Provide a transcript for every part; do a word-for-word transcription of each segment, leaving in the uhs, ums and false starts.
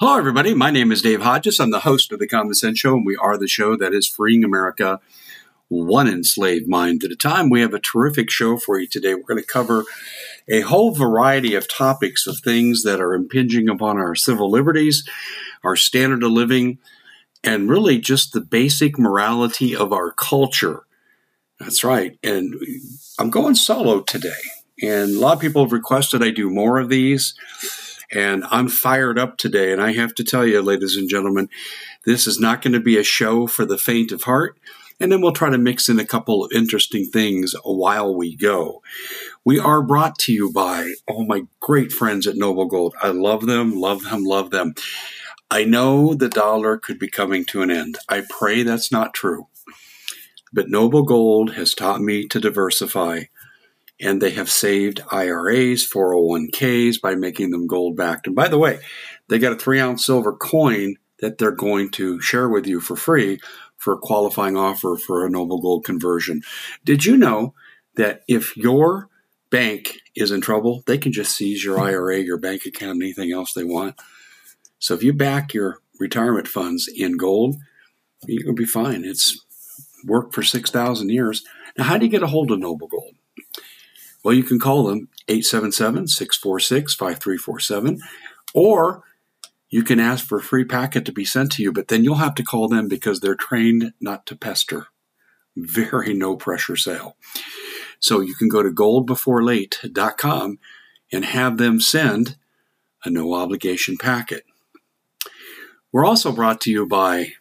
Hello, everybody. My name is Dave Hodges. I'm the host of The Common Sense Show, and we are the show that is freeing America one enslaved mind at a time. We have a terrific show for you today. We're going to cover a whole variety of topics of things that are impinging upon our civil liberties, our standard of living, and really just the basic morality of our culture. That's right. And I'm going solo today. And a lot of people have requested I do more of these. And I'm fired up today. And I have to tell you, ladies and gentlemen, this is not going to be a show for the faint of heart. And then we'll try to mix in a couple of interesting things while we go. We are brought to you by, oh, my great friends at Noble Gold. I love them, love them, love them. I know the dollar could be coming to an end. I pray that's not true. But Noble Gold has taught me to diversify. And they have saved I R As, four oh one k's by making them gold-backed. And by the way, they got a three-ounce silver coin that they're going to share with you for free for a qualifying offer for a Noble Gold conversion. Did you know that if your bank is in trouble, they can just seize your I R A, your bank account, anything else they want? So if you back your retirement funds in gold, you're going to be fine. It's worked for six thousand years. Now, how do you get a hold of Noble Gold? Well, you can call them eight seven seven, six four six, five three four seven, or you can ask for a free packet to be sent to you, but then you'll have to call them because they're trained not to pester. Very no-pressure sale. So you can go to gold before late dot com and have them send a no-obligation packet. We're also brought to you by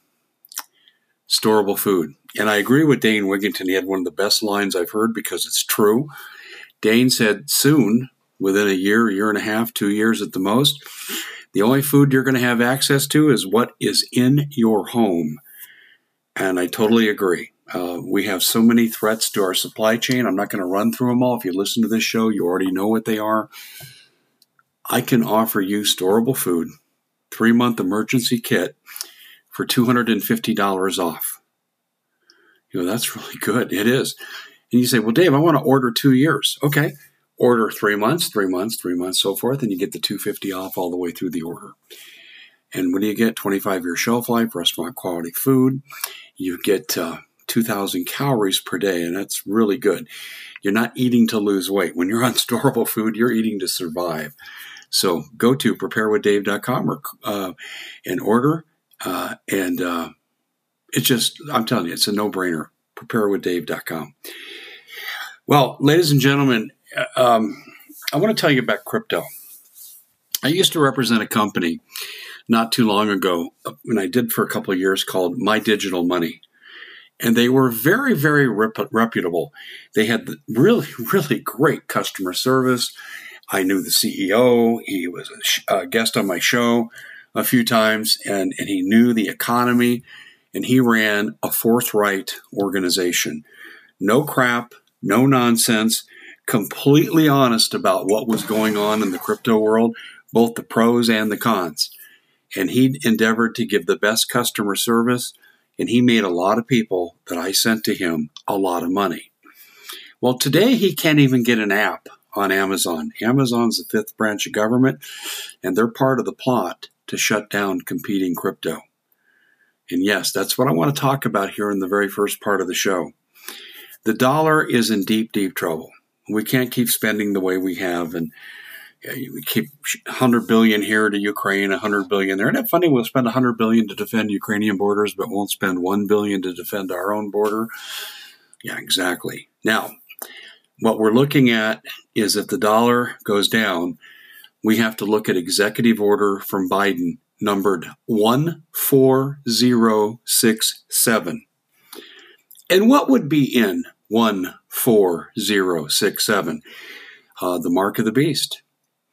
Storable Food. And I agree with Dane Wigington. He had one of the best lines I've heard because it's true. Dane said soon, within a year, year and a half, two years at the most, the only food you're going to have access to is what is in your home. And I totally agree. Uh, we have so many threats to our supply chain. I'm not going to run through them all. If you listen to this show, you already know what they are. I can offer you Storable Food, three-month emergency kit for two hundred fifty dollars off. You know, that's really good. It is. And you say, well, Dave, I want to order two years. Okay. Order three months, three months, three months, so forth, and you get the two hundred fifty dollars off all the way through the order. And what do you get? twenty-five year shelf life, restaurant quality food. You get uh, two thousand calories per day, and that's really good. You're not eating to lose weight. When you're on Storable Food, you're eating to survive. So go to prepare with dave dot com or, uh, and order. Uh, and uh, it's just, I'm telling you, it's a no-brainer. prepare with dave dot com. Well, ladies and gentlemen, um, I want to tell you about crypto. I used to represent a company not too long ago, and I did for a couple of years, called My Digital Money. And they were very, very rep- reputable. They had really, really great customer service. I knew the C E O. He was a sh- uh, guest on my show a few times, and, and he knew the economy, and he ran a forthright organization. No crap, no nonsense, completely honest about what was going on in the crypto world, both the pros and the cons. And he endeavored to give the best customer service, and he made a lot of people that I sent to him a lot of money. Well, today he can't even get an app on Amazon. Amazon's the fifth branch of government, and they're part of the plot to shut down competing crypto. And yes, that's what I want to talk about here in the very first part of the show. The dollar is in deep, deep trouble. We can't keep spending the way we have, and we keep one hundred billion dollars here to Ukraine, one hundred billion dollars there. Isn't it funny? We'll spend one hundred billion dollars to defend Ukrainian borders, but won't spend one billion dollars to defend our own border. Yeah, exactly. Now, what we're looking at is if the dollar goes down, we have to look at executive order from Biden numbered one four zero six seven. And what would be in one four zero six seven? Uh, the mark of the beast.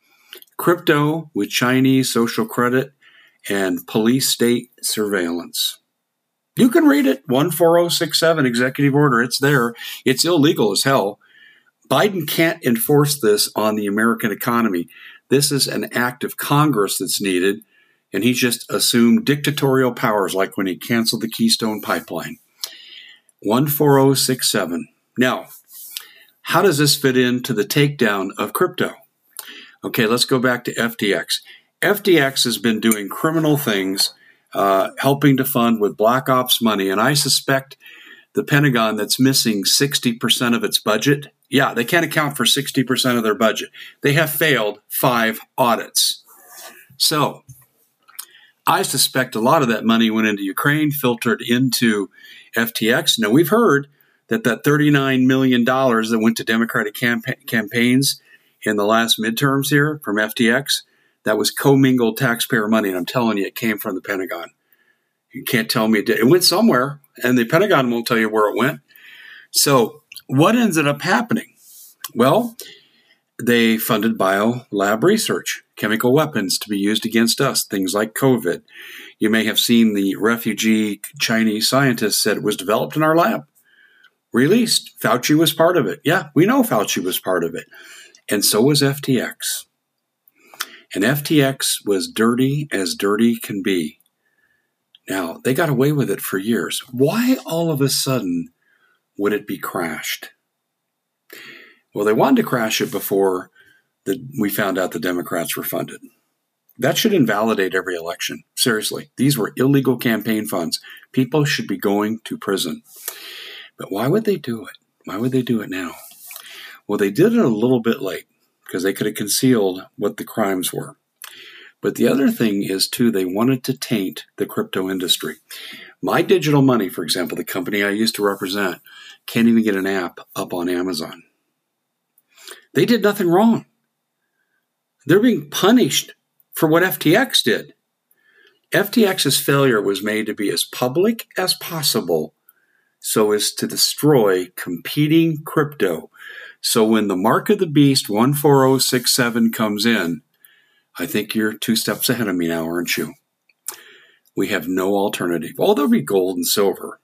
Crypto with Chinese social credit and police state surveillance. You can read it, one four zero six seven executive order. It's there. It's illegal as hell. Biden can't enforce this on the American economy. This is an act of Congress that's needed, and he's just assumed dictatorial powers like when he canceled the Keystone Pipeline. one four zero six seven. Now, how does this fit into the takedown of crypto? Okay, let's go back to F T X. F T X has been doing criminal things, uh, helping to fund with black ops money, and I suspect the Pentagon that's missing sixty percent of its budget. Yeah, they can't account for sixty percent of their budget. They have failed five audits. So I suspect a lot of that money went into Ukraine, filtered into F T X. Now, we've heard that that thirty-nine million dollars that went to Democratic campa- campaigns in the last midterms here from F T X, that was commingled taxpayer money. And I'm telling you, it came from the Pentagon. You can't tell me it did. It went somewhere, and the Pentagon won't tell you where it went. So what ended up happening? Well, they funded biolab research, chemical weapons to be used against us, things like COVID. You may have seen the refugee Chinese scientist said it was developed in our lab, released. Fauci was part of it. Yeah, we know Fauci was part of it. And so was F T X. And F T X was dirty as dirty can be. Now, they got away with it for years. Why all of a sudden would it be crashed? Well, they wanted to crash it before the, we found out the Democrats were funded. That should invalidate every election. Seriously, these were illegal campaign funds. People should be going to prison. But why would they do it? Why would they do it now? Well, they did it a little bit late because they could have concealed what the crimes were. But the other thing is, too, they wanted to taint the crypto industry. My Digital Money, for example, the company I used to represent, can't even get an app up on Amazon. They did nothing wrong. They're being punished for what F T X did. F T X's failure was made to be as public as possible so as to destroy competing crypto. So when the mark of the beast one four zero six seven comes in, I think you're two steps ahead of me now, aren't you? We have no alternative. Oh, there'll be gold and silver.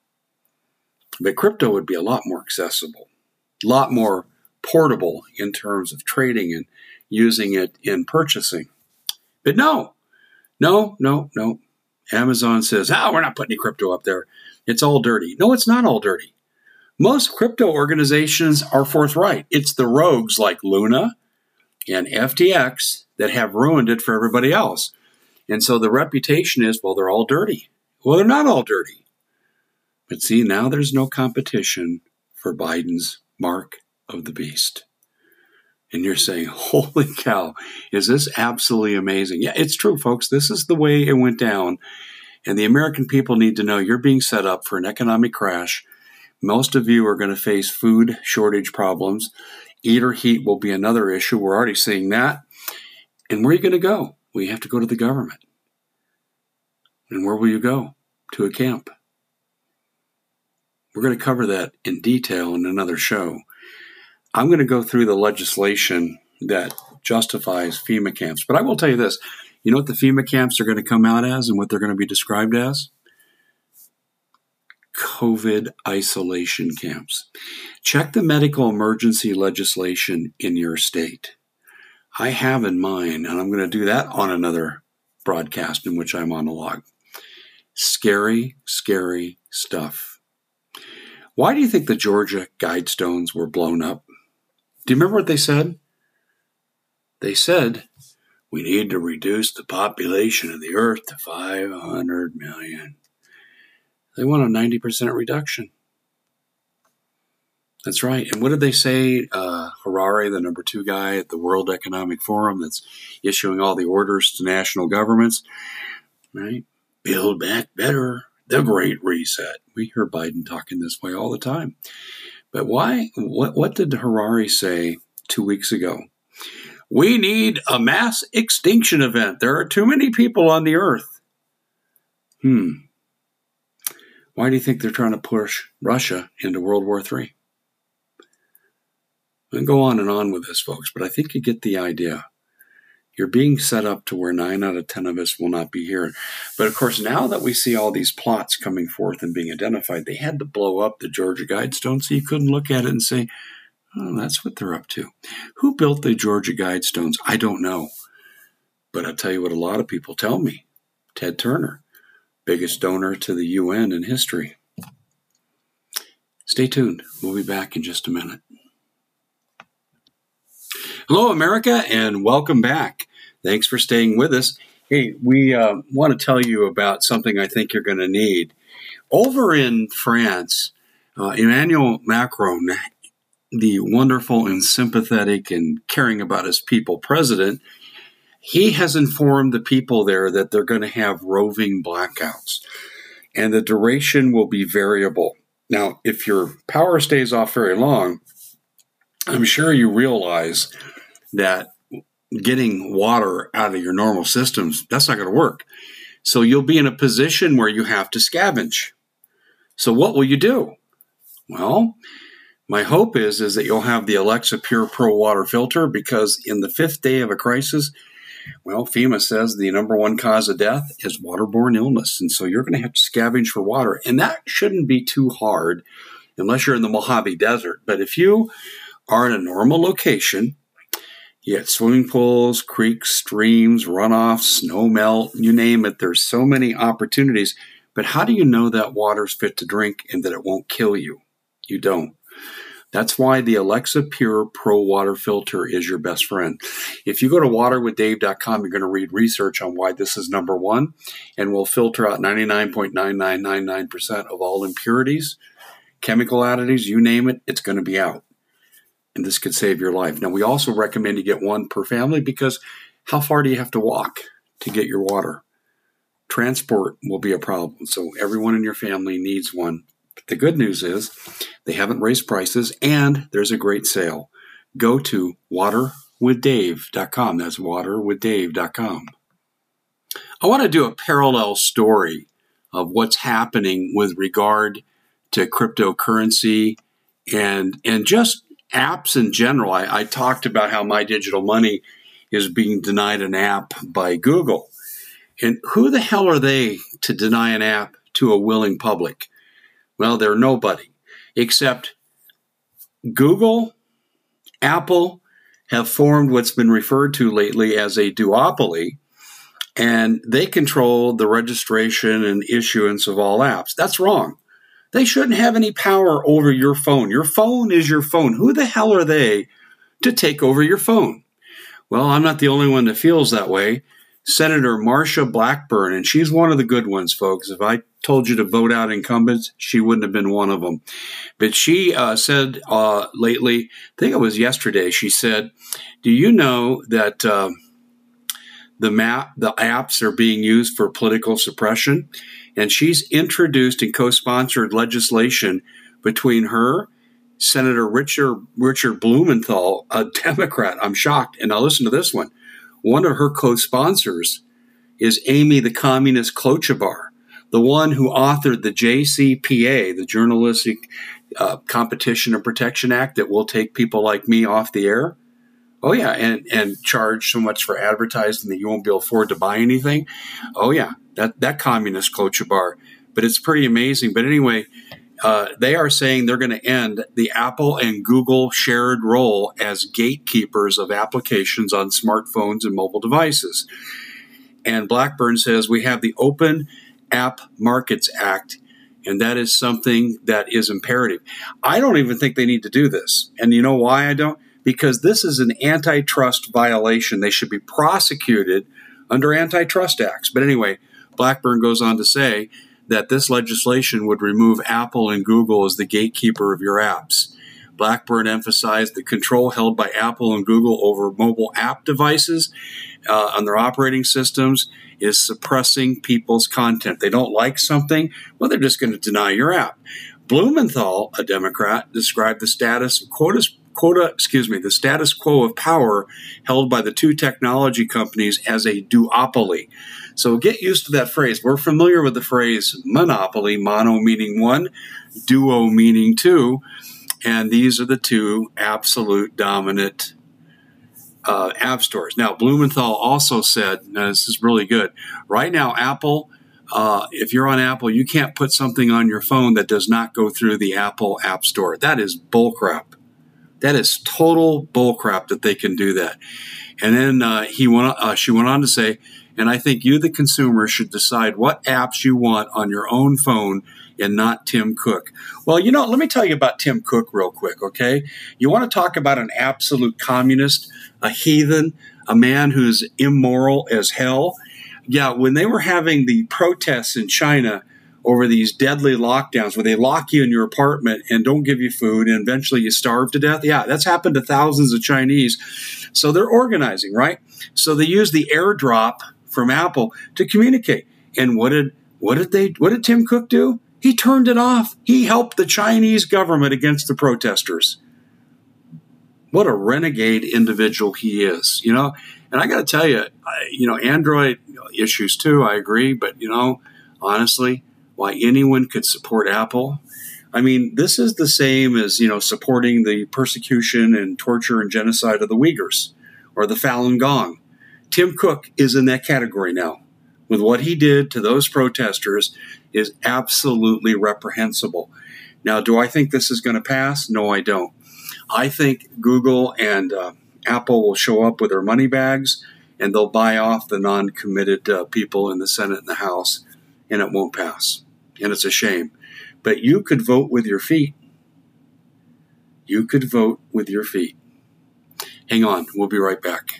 But crypto would be a lot more accessible, a lot more portable in terms of trading and using it in purchasing. But no, no, no, no. Amazon says, oh, we're not putting any crypto up there. It's all dirty. No, it's not all dirty. Most crypto organizations are forthright. It's the rogues like Luna and F T X that have ruined it for everybody else. And so the reputation is, well, they're all dirty. Well, they're not all dirty. But see, now there's no competition for Biden's mark of the beast. And you're saying, holy cow, is this absolutely amazing? Yeah, it's true, folks. This is the way it went down. And the American people need to know you're being set up for an economic crash. Most of you are going to face food shortage problems. Eater heat will be another issue. We're already seeing that. And where are you going to go? Well, you have to go to the government. And where will you go? To a camp. We're going to cover that in detail in another show. I'm going to go through the legislation that justifies FEMA camps. But I will tell you this. You know what the FEMA camps are going to come out as and what they're going to be described as? COVID isolation camps. Check the medical emergency legislation in your state. I have in mind, and I'm going to do that on another broadcast in which I monologue. Scary, scary stuff. Why do you think the Georgia Guidestones were blown up? Do you remember what they said? They said, we need to reduce the population of the earth to five hundred million. They want a ninety percent reduction. That's right. And what did they say? Uh, Harari, the number two guy at the World Economic Forum that's issuing all the orders to national governments, right? Build back better. The Great Reset. We hear Biden talking this way all the time. But why? What, what did Harari say two weeks ago? We need a mass extinction event. There are too many people on the earth. Hmm. Why do you think they're trying to push Russia into World War Three? I can go on and on with this, folks, but I think you get the idea. You're being set up to where nine out of ten of us will not be here. But, of course, now that we see all these plots coming forth and being identified, they had to blow up the Georgia Guidestone so you couldn't look at it and say, oh, that's what they're up to. Who built the Georgia Guidestones? I don't know. But I'll tell you what a lot of people tell me. Ted Turner, biggest donor to the U N in history. Stay tuned. We'll be back in just a minute. Hello, America, and welcome back. Thanks for staying with us. Hey, we uh, want to tell you about something I think you're going to need. Over in France, uh, Emmanuel Macron, the wonderful and sympathetic and caring about his people president, he has informed the people there that they're going to have roving blackouts, and the duration will be variable. Now, if your power stays off very long, I'm sure you realize that getting water out of your normal systems, that's not going to work. So you'll be in a position where you have to scavenge. So what will you do? Well, my hope is, is that you'll have the Alexa Pure Pro water filter, because in the fifth day of a crisis, well, FEMA says the number one cause of death is waterborne illness. And so you're going to have to scavenge for water. And that shouldn't be too hard unless you're in the Mojave Desert. But if you are in a normal location, you have swimming pools, creeks, streams, runoffs, snow melt, you name it. There's so many opportunities. But how do you know that water's fit to drink and that it won't kill you? You don't. That's why the Alexa Pure Pro water filter is your best friend. If you go to water with dave dot com, you're going to read research on why this is number one, and will filter out ninety-nine point nine nine nine nine percent of all impurities, chemical additives, you name it, it's going to be out. And this could save your life. Now, we also recommend you get one per family, because how far do you have to walk to get your water? Transport will be a problem. So everyone in your family needs one. But the good news is they haven't raised prices, and there's a great sale. Go to water with dave dot com. That's water with dave dot com. I want to do a parallel story of what's happening with regard to cryptocurrency and, and just apps in general. I, I talked about how My Digital Money is being denied an app by Google. And who the hell are they to deny an app to a willing public? Well, they're nobody, except Google, Apple have formed what's been referred to lately as a duopoly, and they control the registration and issuance of all apps. That's wrong. They shouldn't have any power over your phone. Your phone is your phone. Who the hell are they to take over your phone? Well, I'm not the only one that feels that way. Senator Marsha Blackburn, and she's one of the good ones, folks. If I told you to vote out incumbents, she wouldn't have been one of them. But she uh, said uh, lately, I think it was yesterday, she said, do you know that uh, the map, the apps are being used for political suppression? And she's introduced and co-sponsored legislation between her, Senator Richard, Richard Blumenthal, a Democrat. I'm shocked. And now listen to this one. One of her co-sponsors is Amy the Communist Klobuchar, the one who authored the J C P A, the Journalistic uh, Competition and Protection Act, that will take people like me off the air. Oh, yeah, and, and charge so much for advertising that you won't be able to afford to buy anything. Oh, yeah, that, that communist Klobuchar. But it's pretty amazing. But anyway, uh, they are saying they're going to end the Apple and Google shared role as gatekeepers of applications on smartphones and mobile devices. And Blackburn says we have the Open App Markets Act, and that is something that is imperative. I don't even think they need to do this. And you know why I don't? Because this is an antitrust violation. They should be prosecuted under antitrust acts. But anyway, Blackburn goes on to say that this legislation would remove Apple and Google as the gatekeeper of your apps. Blackburn emphasized the control held by Apple and Google over mobile app devices uh, on their operating systems is suppressing people's content. They don't like something, well, they're just going to deny your app. Blumenthal, a Democrat, described the status of quotas Quota, excuse me, the status quo of power held by the two technology companies as a duopoly. So get used to that phrase. We're familiar with the phrase monopoly, mono meaning one, duo meaning two, and these are the two absolute dominant uh, app stores. Now, Blumenthal also said, now this is really good, right now Apple, uh, if you're on Apple, you can't put something on your phone that does not go through the Apple App Store. That is bullcrap. That is total bullcrap that they can do that. And then uh, he went. Uh, she went on to say, and I think you, the consumer, should decide what apps you want on your own phone and not Tim Cook. Well, you know, let me tell you about Tim Cook real quick, okay? You want to talk about an absolute communist, a heathen, a man who's immoral as hell. Yeah, when they were having the protests in China over these deadly lockdowns where they lock you in your apartment and don't give you food and eventually you starve to death. Yeah, that's happened to thousands of Chinese. So they're organizing, right? So they use the airdrop from Apple to communicate. And what did what did they what did Tim Cook do? He turned it off. He helped the Chinese government against the protesters. What a renegade individual he is, you know? And I got to tell you, I, you know, Android issues too, I agree. But, you know, honestly, why anyone could support Apple. I mean, this is the same as, you know, supporting the persecution and torture and genocide of the Uyghurs or the Falun Gong. Tim Cook is in that category now. With what he did to those protesters is absolutely reprehensible. Now, do I think this is going to pass? No, I don't. I think Google and uh, Apple will show up with their money bags and they'll buy off the non-committed uh, people in the Senate and the House, and it won't pass. And it's a shame. But you could vote with your feet. You could vote with your feet. Hang on. We'll be right back.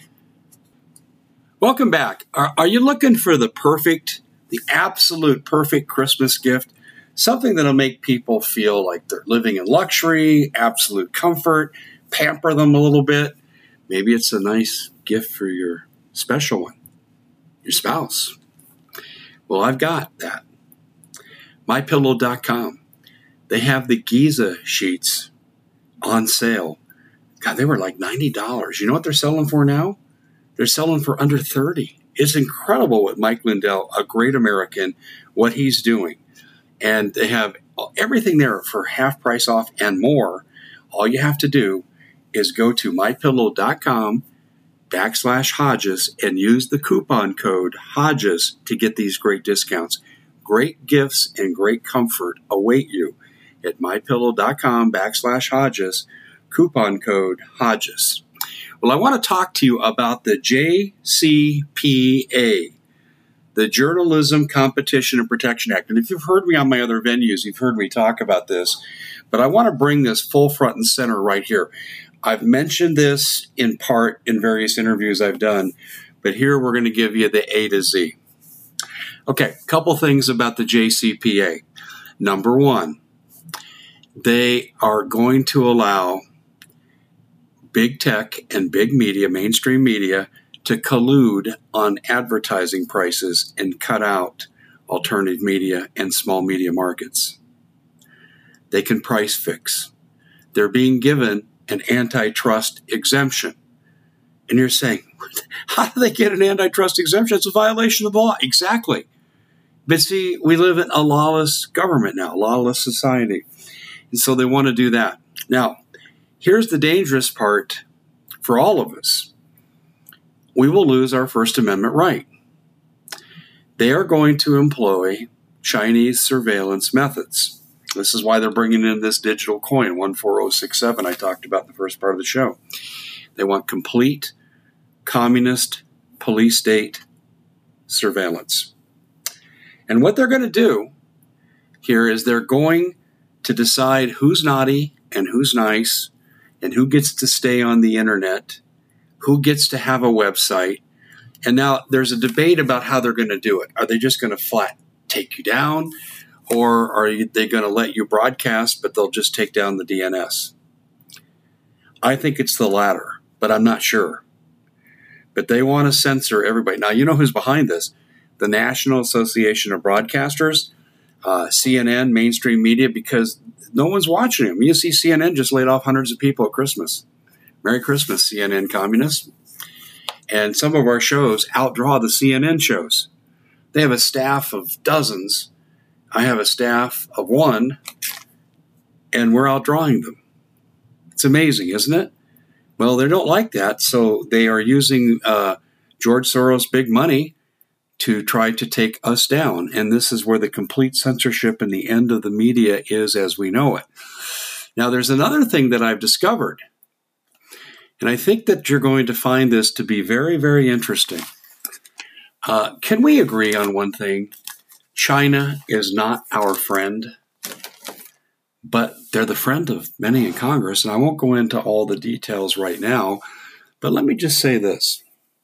Welcome back. Are, are you looking for the perfect, the absolute perfect Christmas gift? Something that'll make people feel like they're living in luxury, absolute comfort, pamper them a little bit. Maybe it's a nice gift for your special one, your spouse. Well, I've got that. my pillow dot com. They have the Giza sheets on sale. God, they were like ninety dollars. You know what they're selling for now? They're selling for under thirty dollars. It's incredible what Mike Lindell, a great American, what he's doing. And they have everything there for half price off and more. All you have to do is go to my pillow dot com backslash Hodges and use the coupon code Hodges to get these great discounts. Great gifts and great comfort await you at my pillow dot com backslash Hodges, coupon code Hodges. Well, I want to talk to you about the J C P A, the Journalism Competition and Protection Act. And if you've heard me on my other venues, you've heard me talk about this. But I want to bring this full front and center right here. I've mentioned this in part in various interviews I've done, but here we're going to give you the A to Z. Okay, a couple things about the J C P A. Number one, they are going to allow big tech and big media, mainstream media, to collude on advertising prices and cut out alternative media and small media markets. They can price fix. They're being given an antitrust exemption. And you're saying, how do they get an antitrust exemption? It's a violation of the law. Exactly. But see, we live in a lawless government now, a lawless society. And so they want to do that. Now, here's the dangerous part for all of us. We will lose our First Amendment right. They are going to employ Chinese surveillance methods. This is why they're bringing in this digital coin, one four zero six seven, I talked about in the first part of the show. They want complete communist police state surveillance. And what they're going to do here is they're going to decide who's naughty and who's nice and who gets to stay on the internet, who gets to have a website. And now there's a debate about how they're going to do it. Are they just going to flat take you down, or are they going to let you broadcast, but they'll just take down the D N S? I think it's the latter, but I'm not sure. But they want to censor everybody. Now, you know who's behind this? The National Association of Broadcasters, uh, C N N, mainstream media, because no one's watching them. You see, C N N just laid off hundreds of people at Christmas. Merry Christmas, C N N communists. And some of our shows outdraw the C N N shows. They have a staff of dozens. I have a staff of one, and we're outdrawing them. It's amazing, isn't it? Well, they don't like that, so they are using uh, George Soros' big money to try to take us down. And this is where the complete censorship and the end of the media is as we know it. Now, there's another thing that I've discovered, and I think that you're going to find this to be very, very interesting. Uh, can we agree on one thing? China is not our friend, but they're the friend of many in Congress. And I won't go into all the details right now, but let me just say this.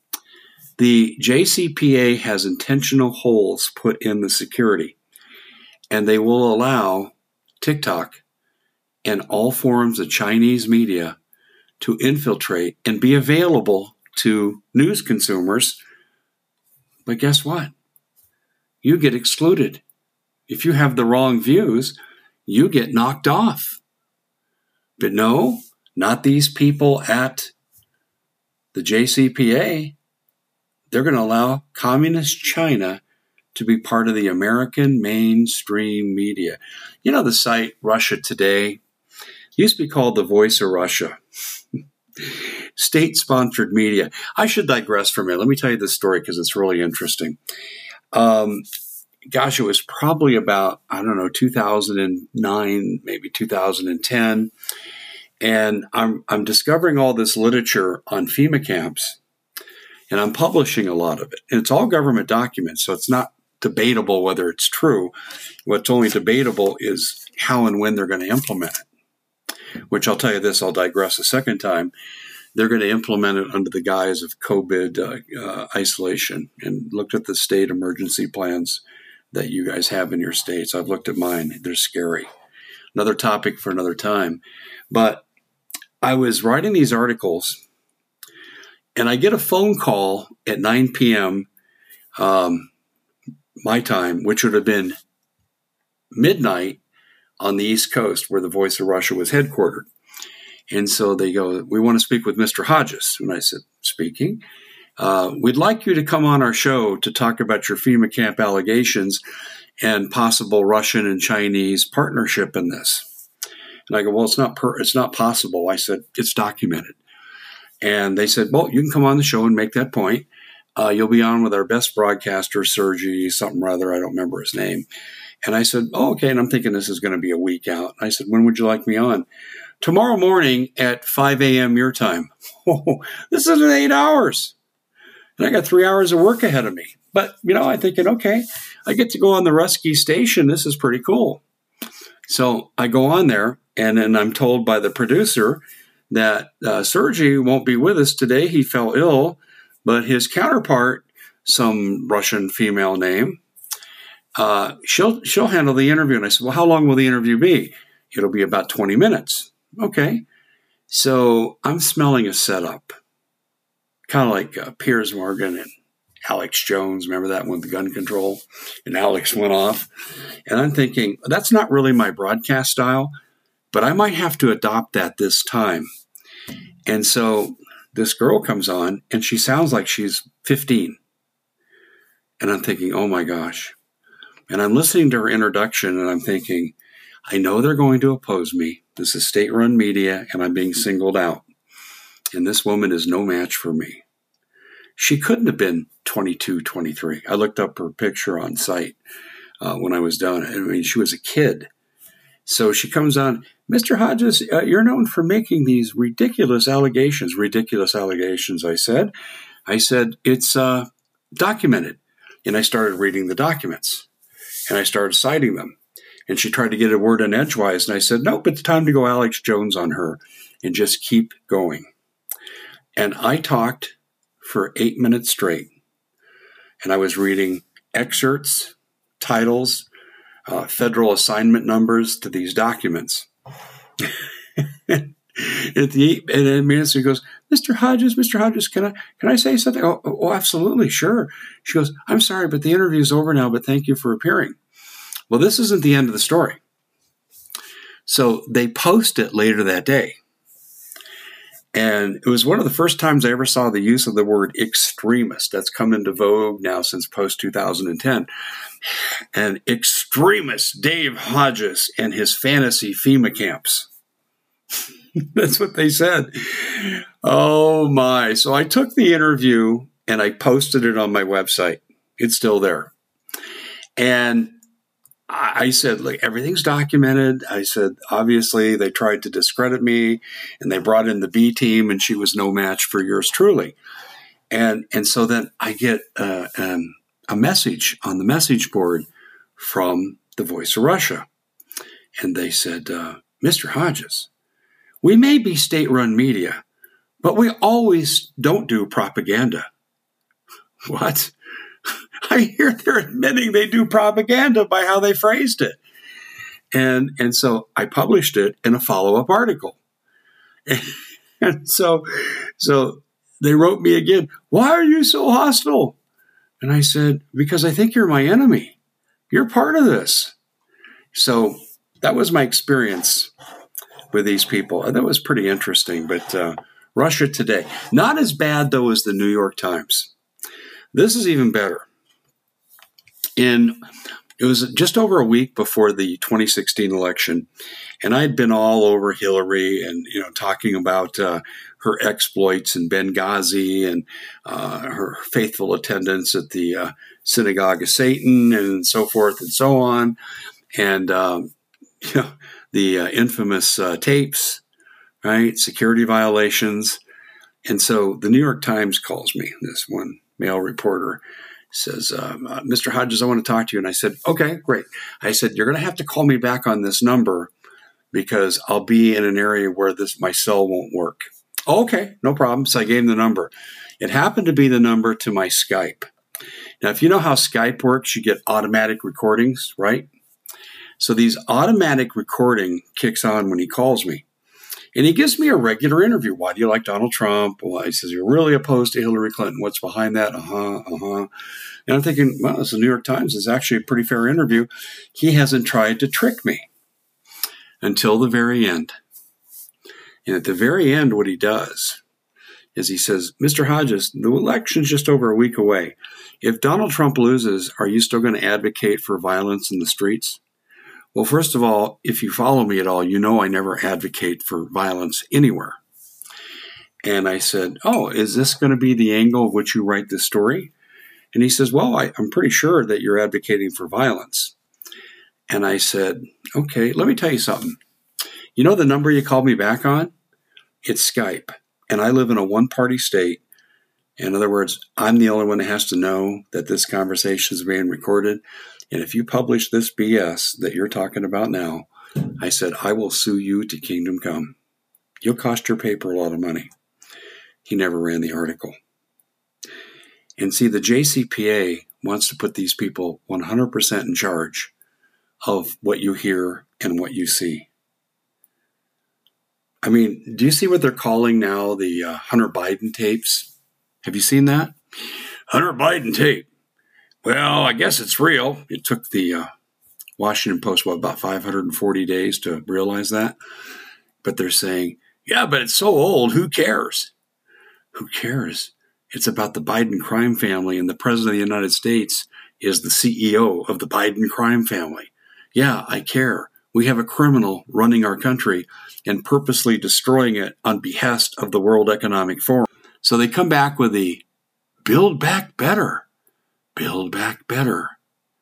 The J C P A has intentional holes put in the security, and they will allow TikTok and all forms of Chinese media to infiltrate and be available to news consumers. But guess what? You get excluded. If you have the wrong views, you get knocked off. But no, not these people at the J C P A. They're going to allow communist China to be part of the American mainstream media. You know, the site Russia Today used to be called the Voice of Russia. State-sponsored media. I should digress for a minute. Let me tell you this story because it's really interesting. Um, gosh, it was probably about, I don't know, two thousand nine, maybe two thousand ten. And I'm I'm discovering all this literature on FEMA camps. And I'm publishing a lot of it. And it's all government documents, so it's not debatable whether it's true. What's only debatable is how and when they're going to implement it, which I'll tell you this, I'll digress a second time. They're going to implement it under the guise of COVID uh, uh, isolation, and looked at the state emergency plans that you guys have in your states. I've looked at mine. They're scary. Another topic for another time. But I was writing these articles, and I get a phone call at nine p.m. Um, my time, which would have been midnight on the East Coast where the Voice of Russia was headquartered. And so they go, we want to speak with Mister Hodges. And I said, speaking. Uh, we'd like you to come on our show to talk about your FEMA camp allegations and possible Russian and Chinese partnership in this. And I go, well, it's not per- it's not possible. I said, it's documented. And they said, well, you can come on the show and make that point. Uh, you'll be on with our best broadcaster, Sergey, something rather. I don't remember his name. And I said, oh, okay. And I'm thinking this is going to be a week out. I said, when would you like me on? Tomorrow morning at five a.m. your time. Oh, this is in eight hours. And I got three hours of work ahead of me. But, you know, I'm thinking, okay, I get to go on the Rusky station. This is pretty cool. So I go on there, and then I'm told by the producer that uh, Sergey won't be with us today. He fell ill, but his counterpart, some Russian female name, uh, she'll she'll handle the interview. And I said, well, how long will the interview be? It'll be about twenty minutes. Okay. So I'm smelling a setup, kind of like uh, Piers Morgan and Alex Jones. Remember that one, the gun control? And Alex went off. And I'm thinking, that's not really my broadcast style, but I might have to adopt that this time. And so this girl comes on, and she sounds like she's fifteen. And I'm thinking, oh my gosh. And I'm listening to her introduction, and I'm thinking, I know they're going to oppose me. This is state-run media, and I'm being singled out. And this woman is no match for me. She couldn't have been twenty-two, twenty-three. I looked up her picture on site uh, when I was done. I mean, she was a kid. So she comes on, Mister Hodges, uh, you're known for making these ridiculous allegations. Ridiculous allegations, I said. I said, it's uh, documented. And I started reading the documents, and I started citing them. And she tried to get a word in edgewise, and I said, nope, it's time to go Alex Jones on her and just keep going. And I talked for eight minutes straight, and I was reading excerpts, titles, uh, federal assignment numbers to these documents. At the eight and eight minutes, he goes, Mister Hodges, Mister Hodges, can I can I say something? Oh, oh, absolutely, sure. She goes, I'm sorry, but the interview's over now, but thank you for appearing. Well, this isn't the end of the story. So they post it later that day. And it was one of the first times I ever saw the use of the word extremist. That's come into vogue now since post two thousand ten. And extremist Dave Hodges and his fantasy FEMA camps. That's what they said. Oh, my. So I took the interview and I posted it on my website. It's still there. And I said, like, everything's documented. I said, obviously, they tried to discredit me, and they brought in the B team, and she was no match for yours truly. And and so then I get uh, um, a message on the message board from the Voice of Russia. And they said, uh, Mister Hodges, we may be state-run media, but we always don't do propaganda. What? I hear they're admitting they do propaganda by how they phrased it. And and so I published it in a follow-up article. And, and so so they wrote me again, why are you so hostile? And I said, because I think you're my enemy. You're part of this. So that was my experience with these people. And that was pretty interesting. But uh, Russia Today, not as bad, though, as the New York Times. This is even better. In It was just over a week before the twenty sixteen election, and I'd been all over Hillary and, you know, talking about uh, her exploits in Benghazi and uh, her faithful attendance at the uh, Synagogue of Satan and so forth and so on, and um, you know, the uh, infamous uh, tapes, right? Security violations, and so the New York Times calls me. This one male reporter says, um, uh, Mister Hodges, I want to talk to you. And I said, okay, great. I said, you're going to have to call me back on this number because I'll be in an area where this my cell won't work. Okay, no problem. So I gave him the number. It happened to be the number to my Skype. Now, if you know how Skype works, you get automatic recordings, right? So these automatic recording kicks on when he calls me. And he gives me a regular interview. Why do you like Donald Trump? Well, he says, you're really opposed to Hillary Clinton. What's behind that? Uh-huh, uh-huh. And I'm thinking, well, this is the New York Times. It's actually a pretty fair interview. He hasn't tried to trick me until the very end. And at the very end, what he does is he says, Mister Hodges, the election's just over a week away. If Donald Trump loses, are you still going to advocate for violence in the streets? Well, first of all, if you follow me at all, you know I never advocate for violence anywhere. And I said, oh, is this going to be the angle of which you write this story? And he says, well, I, I'm pretty sure that you're advocating for violence. And I said, okay, let me tell you something. You know the number you called me back on? It's Skype. And I live in a one-party state. In other words, I'm the only one that has to know that this conversation is being recorded. And if you publish this B S that you're talking about now, I said, I will sue you to kingdom come. You'll cost your paper a lot of money. He never ran the article. And see, the J C P A wants to put these people one hundred percent in charge of what you hear and what you see. I mean, do you see what they're calling now the uh, Hunter Biden tapes? Have you seen that? Hunter Biden tape. Well, I guess it's real. It took the uh, Washington Post, what, about five hundred forty days to realize that? But they're saying, yeah, but it's so old. Who cares? Who cares? It's about the Biden crime family, and the president of the United States is the C E O of the Biden crime family. Yeah, I care. We have a criminal running our country and purposely destroying it on behest of the World Economic Forum. So they come back with the Build Back Better. Build Back Better.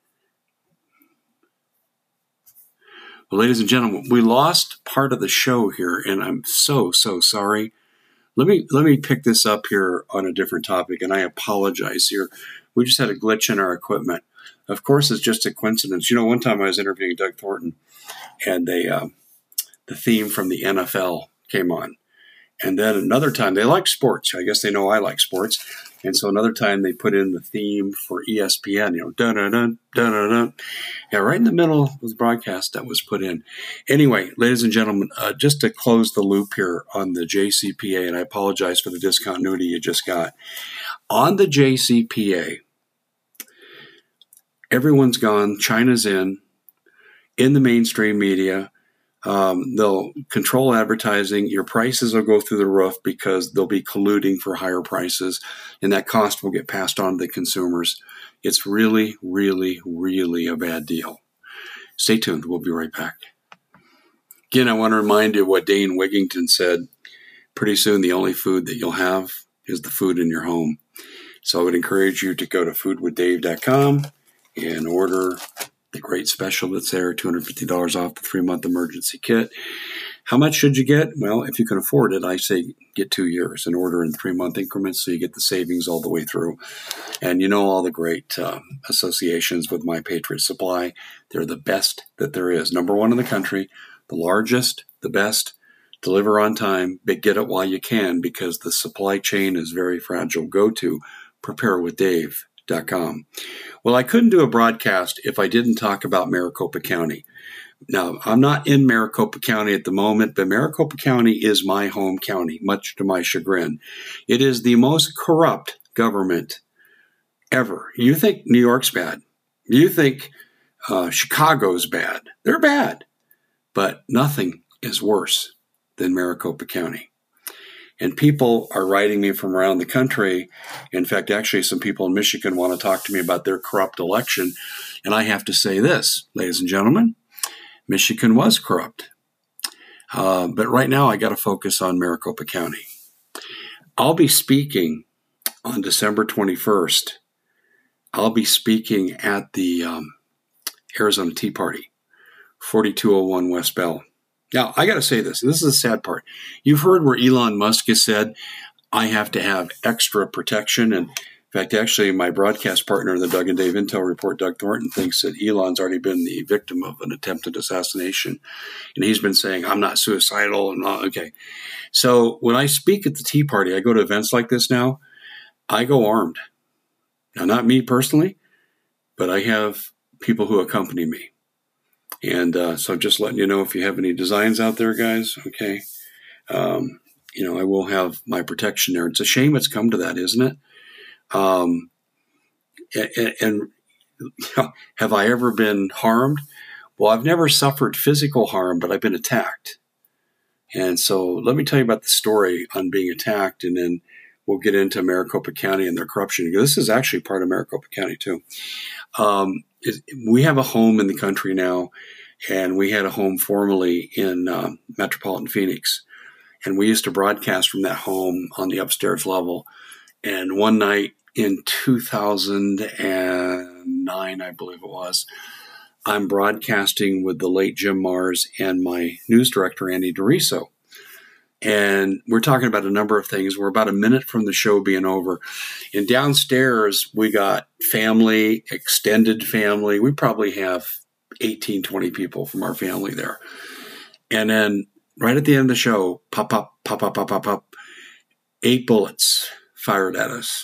Well, ladies and gentlemen, we lost part of the show here, and I'm so, so sorry. Let me let me pick this up here on a different topic, and I apologize here. We just had a glitch in our equipment. Of course, it's just a coincidence. You know, one time I was interviewing Doug Thornton, and they uh, the theme from the N F L came on. And then another time, they like sports. I guess they know I like sports. And so another time they put in the theme for E S P N, you know, dun-dun-dun, dun-dun-dun. Yeah, right in the middle of the broadcast that was put in. Anyway, ladies and gentlemen, uh, just to close the loop here on the J C P A, and I apologize for the discontinuity you just got. On the J C P A, everyone's gone. China's in, in the mainstream media. Um, they'll control advertising. Your prices will go through the roof because they'll be colluding for higher prices, and that cost will get passed on to the consumers. It's really, really, really a bad deal. Stay tuned. We'll be right back. Again, I want to remind you what Dane Wigington said. Pretty soon, the only food that you'll have is the food in your home. So I would encourage you to go to food with dave dot com and order the great special that's there, two hundred fifty dollars off the three-month emergency kit. How much should you get? Well, if you can afford it, I say get two years and order in three-month increments so you get the savings all the way through. And you know all the great um, associations with My Patriot Supply. They're the best that there is. Number one in the country, the largest, the best, deliver on time, but get it while you can because the supply chain is very fragile. Go to prepare with dave dot com. Well, I couldn't do a broadcast if I didn't talk about Maricopa County. Now, I'm not in Maricopa County at the moment, but Maricopa County is my home county, much to my chagrin. It is the most corrupt government ever. You think New York's bad. You think uh, Chicago's bad. They're bad. But nothing is worse than Maricopa County. And people are writing me from around the country. In fact, actually, some people in Michigan want to talk to me about their corrupt election. And I have to say this, ladies and gentlemen, Michigan was corrupt. Uh, but right now, I got to focus on Maricopa County. I'll be speaking on December twenty-first. I'll be speaking at the um, Arizona Tea Party, forty-two oh one West Bell. Now, I got to say this. This is the sad part. You've heard where Elon Musk has said, I have to have extra protection. And in fact, actually, my broadcast partner in the Doug and Dave Intel Report, Doug Thornton, thinks that Elon's already been the victim of an attempted assassination. And he's been saying, I'm not suicidal. And not, okay. So when I speak at the Tea Party, I go to events like this now, I go armed. Now, not me personally, but I have people who accompany me. And uh, so just letting you know, if you have any designs out there, guys, okay, um, you know, I will have my protection there. It's a shame it's come to that, isn't it? Um, and, and you know, have I ever been harmed? Well, I've never suffered physical harm, but I've been attacked. And so let me tell you about the story on being attacked, and then we'll get into Maricopa County and their corruption. This is actually part of Maricopa County, too. Um, it, we have a home in the country now, and we had a home formerly in um, metropolitan Phoenix. And we used to broadcast from that home on the upstairs level. And one night in two thousand nine, I believe it was, I'm broadcasting with the late Jim Mars and my news director, Andy DeRiso. And we're talking about a number of things. We're about a minute from the show being over. And downstairs, we got family, extended family. We probably have eighteen, twenty people from our family there. And then right at the end of the show, pop, pop, pop, pop, pop, pop, pop, eight bullets fired at us.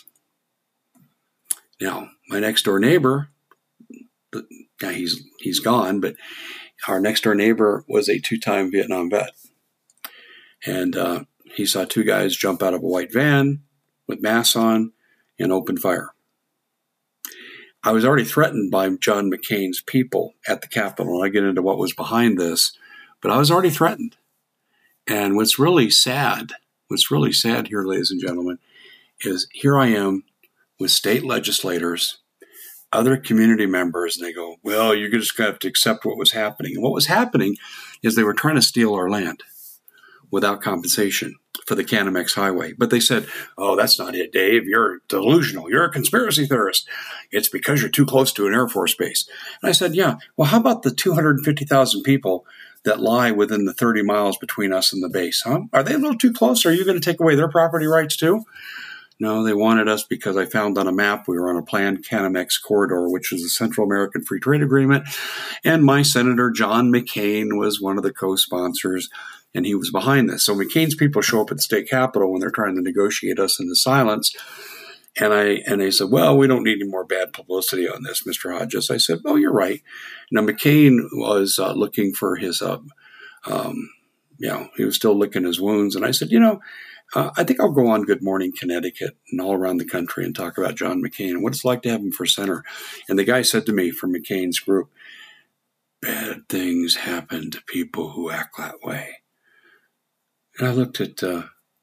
Now, my next door neighbor, yeah, he's he's gone, but our next door neighbor was a two-time Vietnam vet. And uh, he saw two guys jump out of a white van with masks on and open fire. I was already threatened by John McCain's people at the Capitol, and I get into what was behind this, but I was already threatened. And what's really sad, what's really sad here, ladies and gentlemen, is here I am with state legislators, other community members, and they go, well, you're just going to have to accept what was happening. And what was happening is they were trying to steal our land without compensation for the Canamex Highway. But they said, oh, that's not it, Dave. You're delusional. You're a conspiracy theorist. It's because you're too close to an Air Force base. And I said, yeah, well, how about the two hundred fifty thousand people that lie within the thirty miles between us and the base? Huh? Are they a little too close? Are you going to take away their property rights too? No, they wanted us because I found on a map we were on a planned Canamex corridor, which is a Central American Free Trade Agreement. And my Senator John McCain was one of the co-sponsors, and he was behind this. So McCain's people show up at the state capitol when they're trying to negotiate us into silence. And I and they said, well, we don't need any more bad publicity on this, Mister Hodges. I said, oh, you're right. Now, McCain was uh, looking for his, uh, um, you know, he was still licking his wounds. And I said, you know, uh, I think I'll go on Good Morning Connecticut and all around the country and talk about John McCain and what it's like to have him for center. And the guy said to me from McCain's group, bad things happen to people who act that way. And I looked at uh,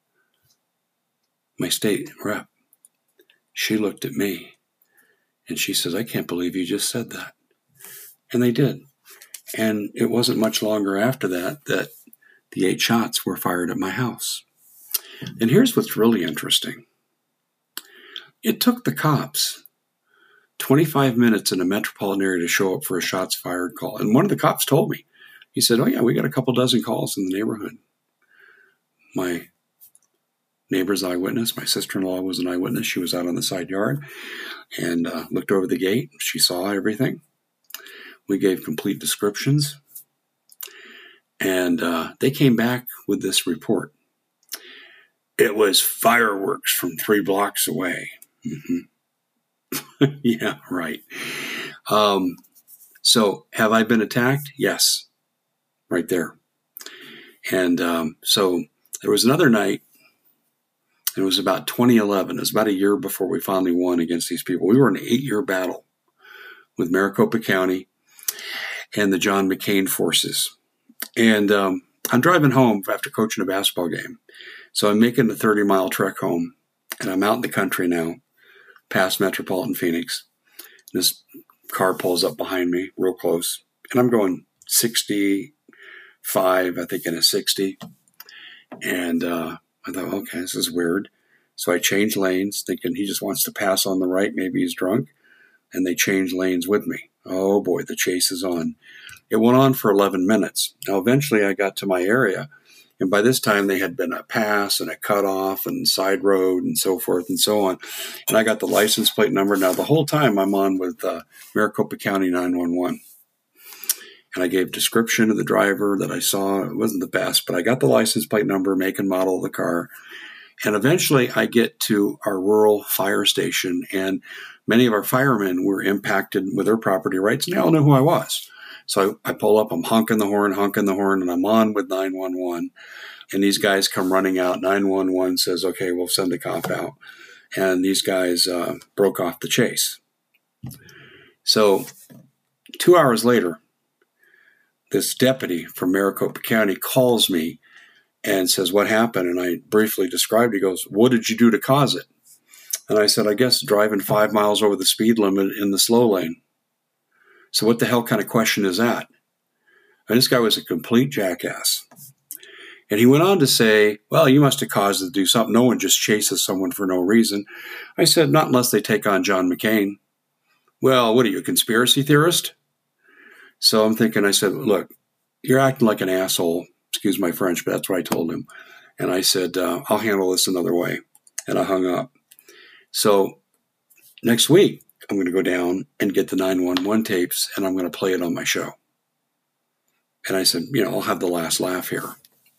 my state rep. She looked at me and she says, I can't believe you just said that. And they did. And it wasn't much longer after that that the eight shots were fired at my house. And here's what's really interesting. It took the cops twenty-five minutes in a metropolitan area to show up for a shots fired call. And one of the cops told me, he said, oh yeah, we got a couple dozen calls in the neighborhood. My neighbor's eyewitness, my sister-in-law was an eyewitness. She was out on the side yard and uh, looked over the gate. She saw everything. We gave complete descriptions. And uh, they came back with this report. It was fireworks from three blocks away. Mm-hmm. Yeah, right. Um, so have I been attacked? Yes, right there. And um, so there was another night. It was about twenty eleven. It was about a year before we finally won against these people. We were in an eight-year battle with Maricopa County and the John McCain forces. And um, I'm driving home after coaching a basketball game. So I'm making the thirty-mile trek home, and I'm out in the country now, past Metropolitan Phoenix. This car pulls up behind me real close, and I'm going sixty-five, I think, in a sixty. And uh, I thought, okay, this is weird. So I changed lanes, thinking he just wants to pass on the right. Maybe he's drunk. And they changed lanes with me. Oh, boy, the chase is on. It went on for eleven minutes. Now, eventually I got to my area. And by this time, they had been a pass and a cutoff and side road and so forth and so on. And I got the license plate number. Now, the whole time I'm on with uh, Maricopa County nine one one. And I gave description of the driver that I saw. It wasn't the best, but I got the license plate number, make and model of the car. And eventually I get to our rural fire station, and many of our firemen were impacted with their property rights, and they all knew who I was. So I, I pull up, I'm honking the horn, honking the horn, and I'm on with nine one one. And these guys come running out. nine one one says, okay, we'll send a cop out. And these guys uh, broke off the chase. So two hours later, this deputy from Maricopa County calls me and says, what happened? And I briefly described, he goes, what did you do to cause it? And I said, I guess driving five miles over the speed limit in the slow lane. So what the hell kind of question is that? And this guy was a complete jackass. And he went on to say, well, you must have caused it to do something. No one just chases someone for no reason. I said, not unless they take on John McCain. Well, what are you, a conspiracy theorist? So I'm thinking, I said, look, you're acting like an asshole. Excuse my French, but that's what I told him. And I said, uh, I'll handle this another way. And I hung up. So next week, I'm going to go down and get the nine one one tapes, and I'm going to play it on my show. And I said, you know, I'll have the last laugh here.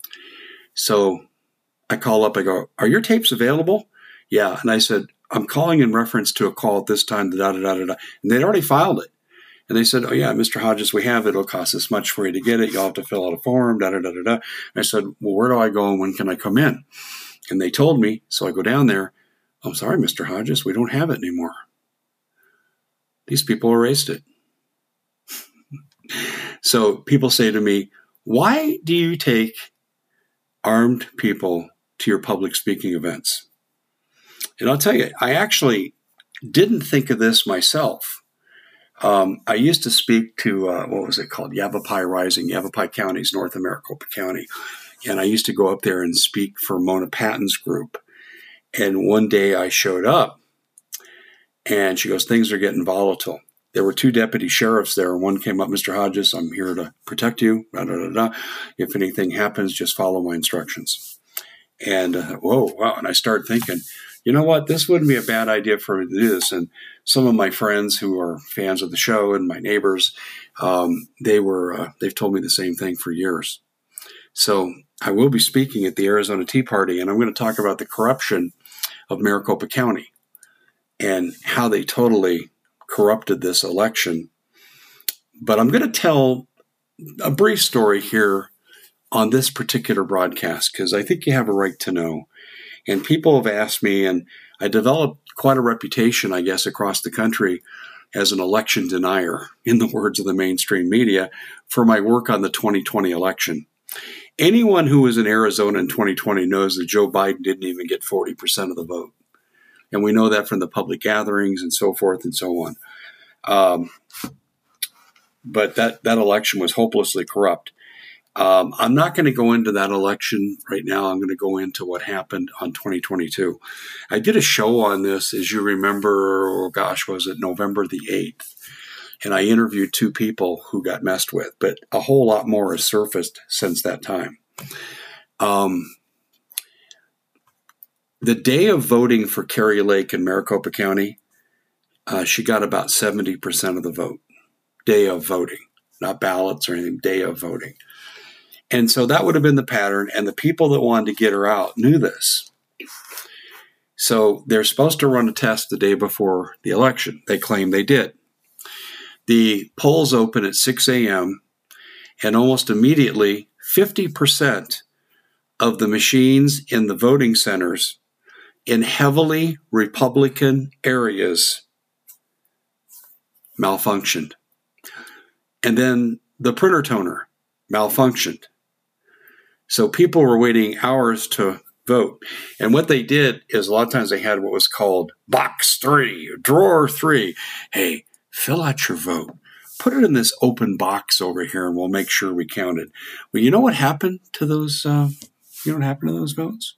So I call up, I go, are your tapes available? Yeah. And I said, I'm calling in reference to a call at this time, da da da da da. And they'd already filed it. And they said, oh, yeah, Mister Hodges, we have it. It'll cost this much for you to get it. You'll have to fill out a form, da da da da da. And I said, well, where do I go and when can I come in? And they told me. So I go down there. I'm sorry, Mister Hodges, we don't have it anymore. These people erased it. So people say to me, why do you take armed people to your public speaking events? And I'll tell you, I actually didn't think of this myself. Um, I used to speak to, uh, what was it called? Yavapai Rising, Yavapai County's North of Maricopa County. And I used to go up there and speak for Mona Patton's group. And one day I showed up and she goes, things are getting volatile. There were two deputy sheriffs there. One came up, Mister Hodges, I'm here to protect you. Da, da, da, da. If anything happens, just follow my instructions. And uh, whoa, wow. And I started thinking, you know what? This wouldn't be a bad idea for me to do this. And some of my friends who are fans of the show and my neighbors, um, they were, uh, they've told me the same thing for years. So I will be speaking at the Arizona Tea Party, and I'm going to talk about the corruption of Maricopa County and how they totally corrupted this election. But I'm going to tell a brief story here on this particular broadcast because I think you have a right to know. And people have asked me, and I developed quite a reputation, I guess, across the country as an election denier, in the words of the mainstream media, for my work on the twenty twenty election. Anyone who was in Arizona in twenty twenty knows that Joe Biden didn't even get forty percent of the vote. And we know that from the public gatherings and so forth and so on. Um, but that, that election was hopelessly corrupt. Um, I'm not going to go into that election right now. I'm going to go into what happened on twenty twenty-two. I did a show on this, as you remember, oh gosh, was it November the eighth? And I interviewed two people who got messed with, but a whole lot more has surfaced since that time. Um, the day of voting for Kari Lake in Maricopa County, uh, she got about seventy percent of the vote. Day of voting, not ballots or anything, day of voting. And so that would have been the pattern, and the people that wanted to get her out knew this. So they're supposed to run a test the day before the election. They claim they did. The polls open at six a.m., and almost immediately, fifty percent of the machines in the voting centers in heavily Republican areas malfunctioned. And then the printer toner malfunctioned. So people were waiting hours to vote. And what they did is a lot of times they had what was called box three, or drawer three. Hey, fill out your vote. Put it in this open box over here and we'll make sure we count it. Well, you know what happened to those, uh, you know what happened to those votes?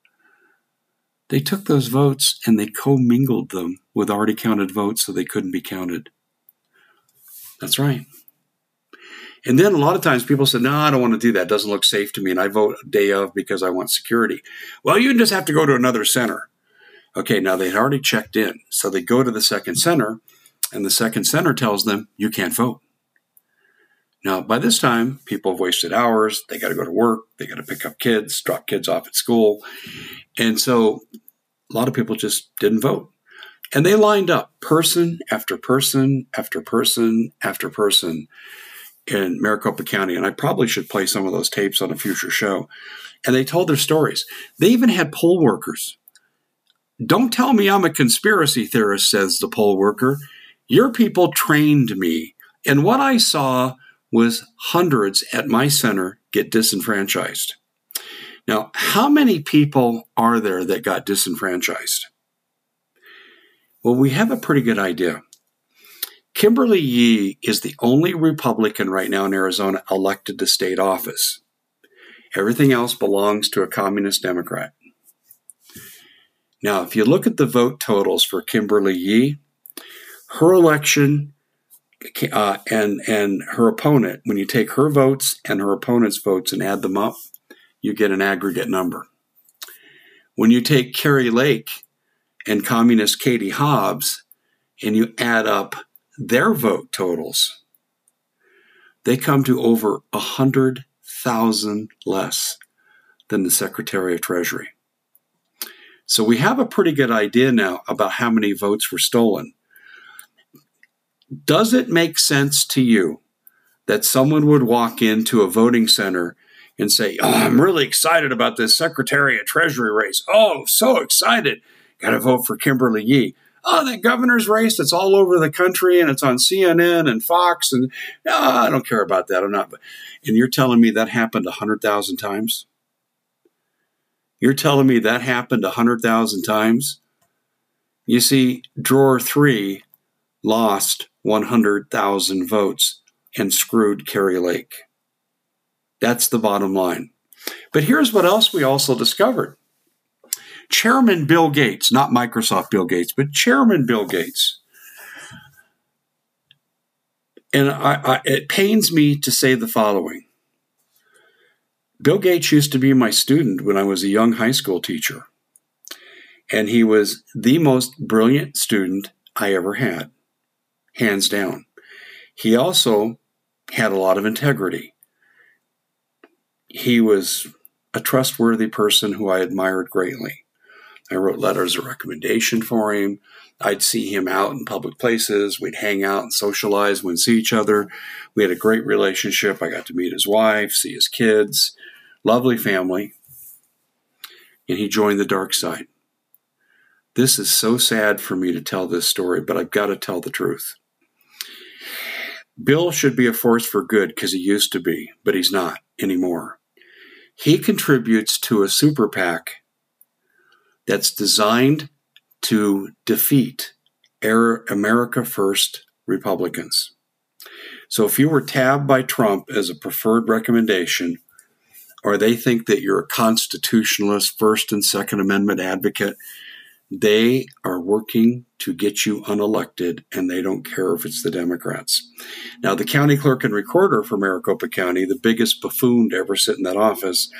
They took those votes and they commingled them with already counted votes so they couldn't be counted. That's right. And then a lot of times people said, no, I don't want to do that. It doesn't look safe to me. And I vote day of because I want security. Well, you just have to go to another center. Okay, now they'd already checked in. So they go to the second center, and the second center tells them, you can't vote. Now, by this time, people have wasted hours. They got to go to work. They got to pick up kids, drop kids off at school. And so a lot of people just didn't vote. And they lined up person after person after person after person in Maricopa County. And I probably should play some of those tapes on a future show. And they told their stories. They even had poll workers. Don't tell me I'm a conspiracy theorist, says the poll worker. Your people trained me. And what I saw was hundreds at my center get disenfranchised. Now, how many people are there that got disenfranchised? Well, we have a pretty good idea. Kimberly Yee is the only Republican right now in Arizona elected to state office. Everything else belongs to a communist Democrat. Now, if you look at the vote totals for Kimberly Yee, her election uh, and, and her opponent, when you take her votes and her opponent's votes and add them up, you get an aggregate number. When you take Kari Lake and communist Katie Hobbs and you add up their vote totals, they come to over one hundred thousand less than the Secretary of Treasury. So we have a pretty good idea now about how many votes were stolen. Does it make sense to you that someone would walk into a voting center and say, oh, I'm really excited about this Secretary of Treasury race. Oh, so excited. Got to vote for Kimberly Yee. Oh, that governor's race that's all over the country and it's on C N N and Fox. And no, I don't care about that. I'm not. And you're telling me that happened one hundred thousand times? You're telling me that happened one hundred thousand times? You see, drawer three lost one hundred thousand votes and screwed Kari Lake. That's the bottom line. But here's what else we also discovered. Chairman Bill Gates, not Microsoft Bill Gates, but Chairman Bill Gates. And I, I, it pains me to say the following. Bill Gates used to be my student when I was a young high school teacher. And he was the most brilliant student I ever had, hands down. He also had a lot of integrity. He was a trustworthy person who I admired greatly. I wrote letters of recommendation for him. I'd see him out in public places. We'd hang out and socialize. We'd see each other. We had a great relationship. I got to meet his wife, see his kids. Lovely family. And he joined the dark side. This is so sad for me to tell this story, but I've got to tell the truth. Bill should be a force for good because he used to be, but he's not anymore. He contributes to a super PAC that's designed to defeat America First Republicans. So if you were tabbed by Trump as a preferred recommendation, or they think that you're a constitutionalist, First and Second Amendment advocate, they are working to get you unelected, and they don't care if it's the Democrats. Now, the county clerk and recorder for Maricopa County, the biggest buffoon to ever sit in that office,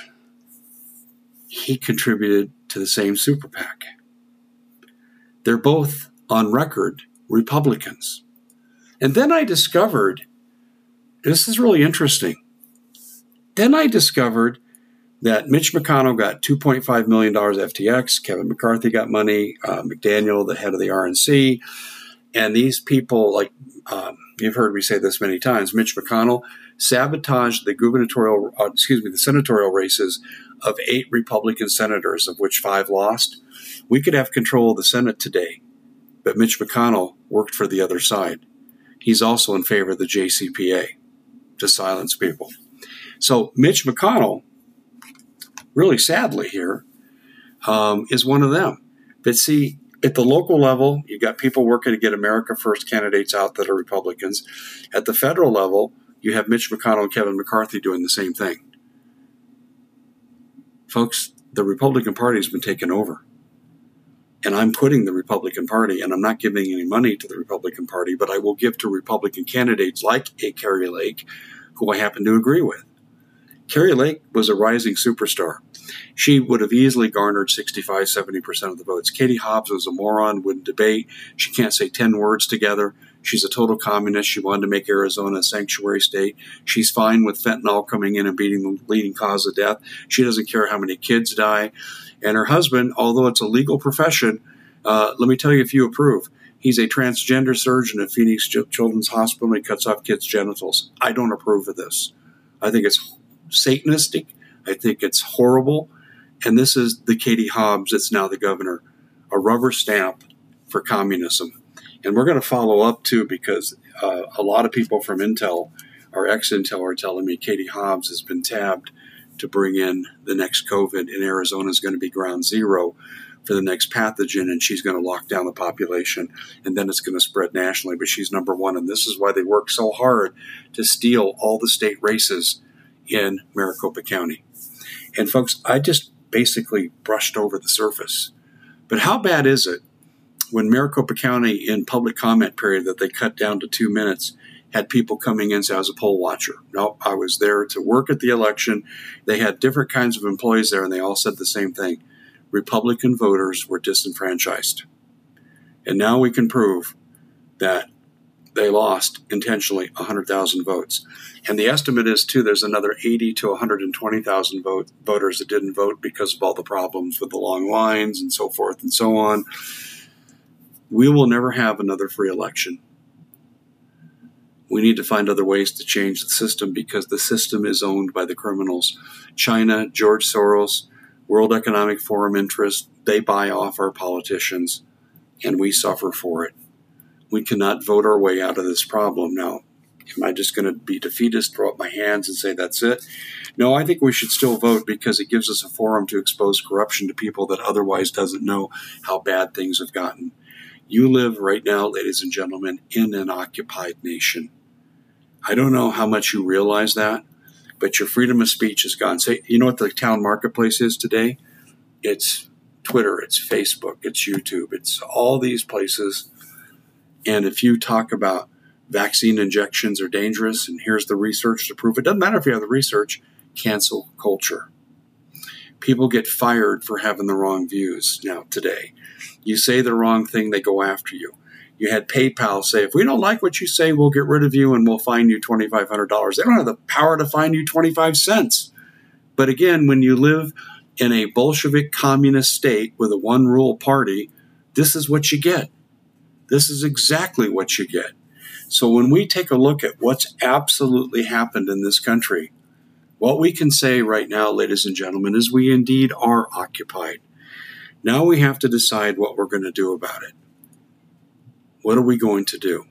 he contributed to the same super PAC. They're both on record Republicans. And then I discovered, this is really interesting, then I discovered that Mitch McConnell got two point five million dollars F T X, Kevin McCarthy got money, uh, McDaniel, the head of the R N C, and these people, like um, you've heard me say this many times, Mitch McConnell sabotaged the gubernatorial, uh, excuse me, the senatorial races of eight Republican senators, of which five lost. We could have control of the Senate today, but Mitch McConnell worked for the other side. He's also in favor of the J C P A to silence people. So Mitch McConnell, really sadly here, um, is one of them. But see, at the local level, you got people working to get America First candidates out that are Republicans. At the federal level, you have Mitch McConnell and Kevin McCarthy doing the same thing. Folks, the Republican Party has been taken over. And I'm quitting the Republican Party, and I'm not giving any money to the Republican Party, but I will give to Republican candidates like a Kari Lake, who I happen to agree with. Kari Lake was a rising superstar. She would have easily garnered sixty-five, seventy percent of the votes. Katie Hobbs was a moron, wouldn't debate. She can't say ten words together. She's a total communist. She wanted to make Arizona a sanctuary state. She's fine with fentanyl coming in and being the leading cause of death. She doesn't care how many kids die. And her husband, although it's a legal profession, uh, let me tell you if you approve, he's a transgender surgeon at Phoenix Children's Hospital. He cuts off kids' genitals. I don't approve of this. I think it's Satanistic. I think it's horrible. And this is the Katie Hobbs that's now the governor, a rubber stamp for communism. And we're going to follow up, too, because uh, a lot of people from Intel, our ex-Intel, are telling me Katie Hobbs has been tabbed to bring in the next COVID, and Arizona is going to be ground zero for the next pathogen, and she's going to lock down the population, and then it's going to spread nationally. But she's number one, and this is why they work so hard to steal all the state races in Maricopa County. And, folks, I just basically brushed over the surface. But how bad is it when Maricopa County, in public comment period that they cut down to two minutes, had people coming in and say, I was a poll watcher. No, I was there to work at the election. They had different kinds of employees there, and they all said the same thing. Republican voters were disenfranchised. And now we can prove that they lost intentionally one hundred thousand votes. And the estimate is, too, there's another eighty to one hundred twenty thousand vote, voters that didn't vote because of all the problems with the long lines and so forth and so on. We will never have another free election. We need to find other ways to change the system because the system is owned by the criminals. China, George Soros, World Economic Forum interests, they buy off our politicians, and we suffer for it. We cannot vote our way out of this problem. Now, am I just going to be defeatist, throw up my hands and say that's it? No, I think we should still vote because it gives us a forum to expose corruption to people that otherwise doesn't know how bad things have gotten. You live right now, ladies and gentlemen, in an occupied nation. I don't know how much you realize that, but your freedom of speech is gone. Say, you know what the town marketplace is today? It's Twitter, it's Facebook, it's YouTube, it's all these places. And if you talk about vaccine injections are dangerous, and here's the research to prove it, doesn't matter if you have the research, cancel culture. People get fired for having the wrong views now today. You say the wrong thing, they go after you. You had PayPal say, if we don't like what you say, we'll get rid of you and we'll fine you twenty-five hundred dollars. They don't have the power to fine you twenty-five cents. But again, when you live in a Bolshevik communist state with a one-rule party, this is what you get. This is exactly what you get. So when we take a look at what's absolutely happened in this country, what we can say right now, ladies and gentlemen, is we indeed are occupied. Now we have to decide what we're going to do about it. What are we going to do?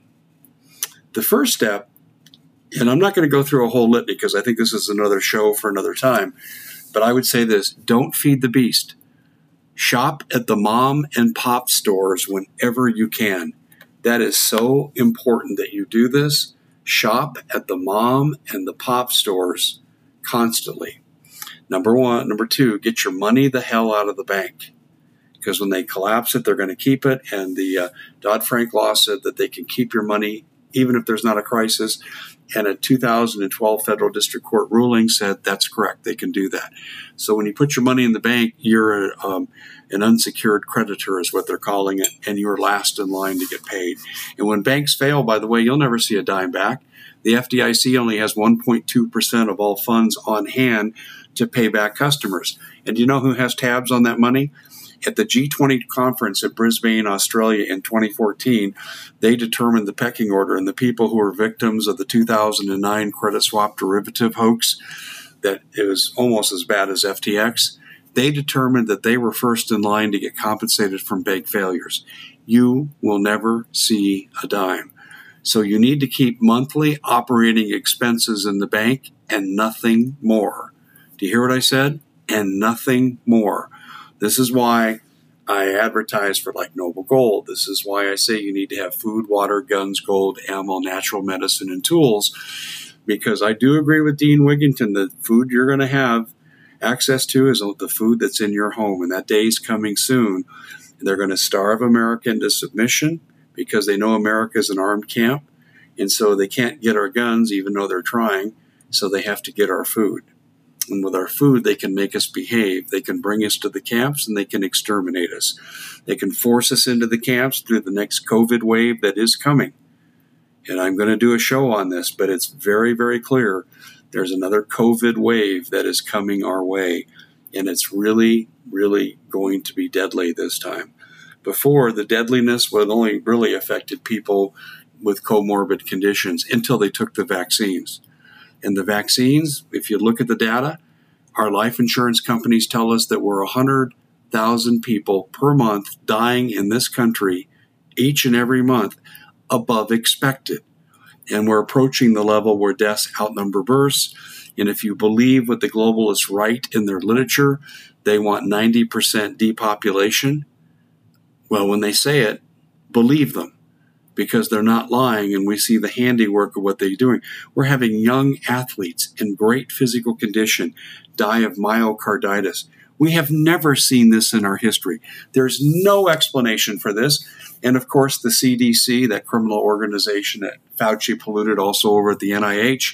The first step, and I'm not going to go through a whole litany because I think this is another show for another time, but I would say this: don't feed the beast. Shop at the mom and pop stores whenever you can. That is so important that you do this. Shop at the mom and the pop stores constantly. Number one. Number two, get your money the hell out of the bank. Because when they collapse it, they're going to keep it. And the uh, Dodd-Frank law said that they can keep your money even if there's not a crisis. And a two thousand twelve federal district court ruling said that's correct. They can do that. So when you put your money in the bank, you're a, um, an unsecured creditor is what they're calling it, and you're last in line to get paid. And when banks fail, by the way, you'll never see a dime back. The F D I C only has one point two percent of all funds on hand to pay back customers. And do you know who has tabs on that money? At the G twenty conference at Brisbane, Australia in twenty fourteen, they determined the pecking order, and the people who were victims of the two thousand nine credit swap derivative hoax, that it was almost as bad as F T X, they determined that they were first in line to get compensated from bank failures. You will never see a dime. So you need to keep monthly operating expenses in the bank and nothing more. Do you hear what I said? And nothing more. This is why I advertise for like Noble Gold. This is why I say you need to have food, water, guns, gold, ammo, natural medicine, and tools. Because I do agree with Dean Wigington that food you're going to have access to is the food that's in your home. And that day is coming soon. They're going to starve America into submission because they know America is an armed camp. And so they can't get our guns even though they're trying. So they have to get our food. And with our food, they can make us behave. They can bring us to the camps and they can exterminate us. They can force us into the camps through the next COVID wave that is coming. And I'm going to do a show on this, but it's very, very clear. There's another COVID wave that is coming our way. And it's really, really going to be deadly this time. Before, the deadliness would only really affected people with comorbid conditions until they took the vaccines. And the vaccines, if you look at the data, our life insurance companies tell us that we're one hundred thousand people per month dying in this country each and every month above expected. And we're approaching the level where deaths outnumber births. And if you believe what the globalists write in their literature, they want ninety percent depopulation. Well, when they say it, believe them. Because they're not lying, and we see the handiwork of what they're doing. We're having young athletes in great physical condition die of myocarditis. We have never seen this in our history. There's no explanation for this. And, of course, the C D C, that criminal organization that Fauci polluted also over at the N I H,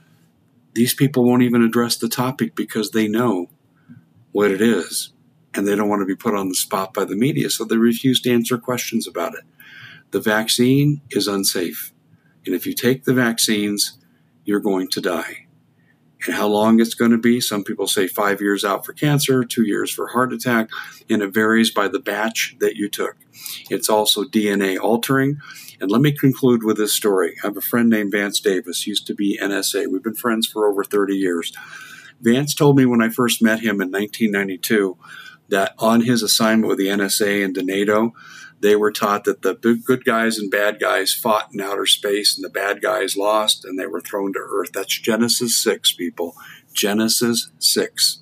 these people won't even address the topic because they know what it is, and they don't want to be put on the spot by the media, so they refuse to answer questions about it. The vaccine is unsafe. And if you take the vaccines, you're going to die. And how long it's going to be, some people say five years out for cancer, two years for heart attack, and it varies by the batch that you took. It's also D N A altering. And let me conclude with this story. I have a friend named Vance Davis, used to be N S A. We've been friends for over thirty years. Vance told me when I first met him in nineteen ninety-two that on his assignment with the N S A and NATO, they were taught that the good guys and bad guys fought in outer space and the bad guys lost and they were thrown to earth. That's Genesis six, people. Genesis six.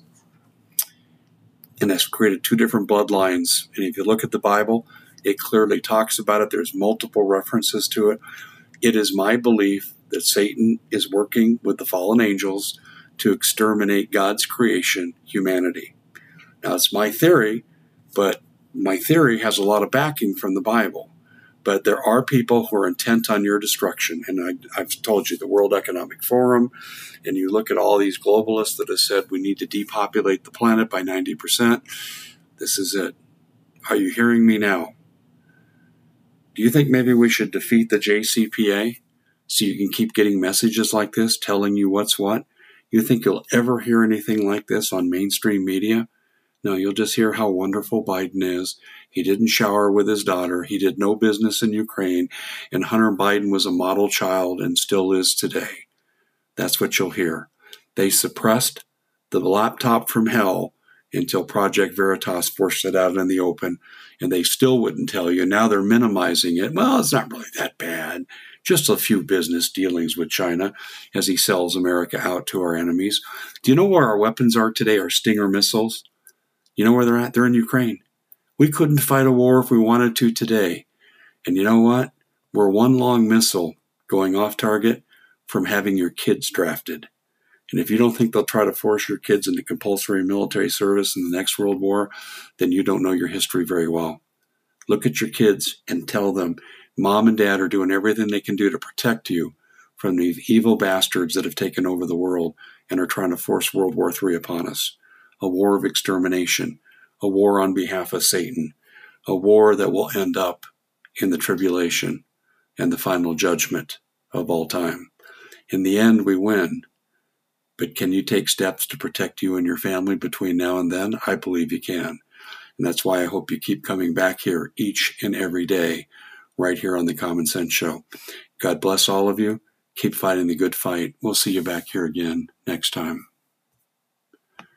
And that's created two different bloodlines. And if you look at the Bible, it clearly talks about it. There's multiple references to it. It is my belief that Satan is working with the fallen angels to exterminate God's creation, humanity. Now, it's my theory, but my theory has a lot of backing from the Bible, but there are people who are intent on your destruction. And I, I've told you the World Economic Forum, and you look at all these globalists that have said we need to depopulate the planet by ninety percent. This is it. Are you hearing me now? Do you think maybe we should defeat the J C P A so you can keep getting messages like this telling you what's what? You think you'll ever hear anything like this on mainstream media? No, you'll just hear how wonderful Biden is. He didn't shower with his daughter. He did no business in Ukraine. And Hunter Biden was a model child and still is today. That's what you'll hear. They suppressed the laptop from hell until Project Veritas forced it out in the open. And they still wouldn't tell you. Now they're minimizing it. Well, it's not really that bad. Just a few business dealings with China as he sells America out to our enemies. Do you know where our weapons are today? Our Stinger missiles? You know where they're at? They're in Ukraine. We couldn't fight a war if we wanted to today. And you know what? We're one long missile going off target from having your kids drafted. And if you don't think they'll try to force your kids into compulsory military service in the next World War, then you don't know your history very well. Look at your kids and tell them, Mom and Dad are doing everything they can do to protect you from these evil bastards that have taken over the world and are trying to force World War Three upon us. A war of extermination, a war on behalf of Satan, a war that will end up in the tribulation and the final judgment of all time. In the end, we win But can you take steps to protect you and your family between now and then? I believe you can. And that's why I hope you keep coming back here each and every day, right here on the Common Sense Show. God bless all of you. Keep fighting the good fight. We'll see you back here again next time.